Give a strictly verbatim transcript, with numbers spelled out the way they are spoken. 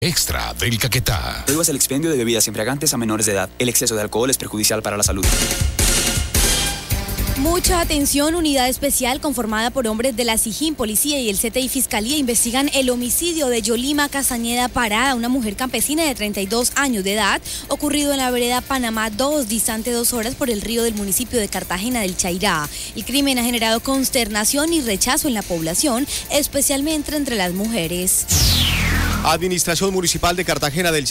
Extra del Caquetá. Prohíbas el expendio de bebidas embriagantes a menores de edad. El exceso de alcohol es perjudicial para la salud. Mucha atención, unidad especial conformada por hombres de la SIJIN, Policía y el C T I Fiscalía investigan el homicidio de Yolima Castañeda Parada, una mujer campesina de treinta y dos años de edad, ocurrido en la vereda Panamá dos, distante dos horas por el río del municipio de Cartagena del Chairá. El crimen ha generado consternación y rechazo en la población, especialmente entre las mujeres. Administración Municipal de Cartagena del